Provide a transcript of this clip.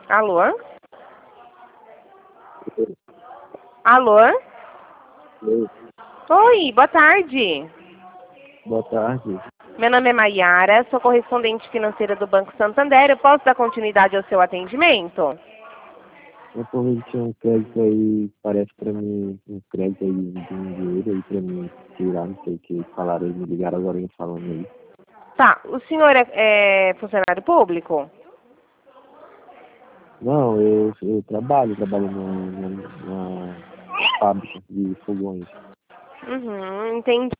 Alô? Alô? Oi, Oi, boa tarde. boa tarde. Meu nome é Maiara, sou correspondente financeira do Banco Santander. Eu posso dar continuidade ao seu atendimento? Eu tô vendo que tinha um crédito aí, parece pra mim, um crédito aí de um dinheiro aí pra mim tirar, não sei o que, falaram aí, me ligaram agora me falando aí. Tá, o senhor é funcionário público? Não, eu trabalho numa fábrica de fogões. Entendi.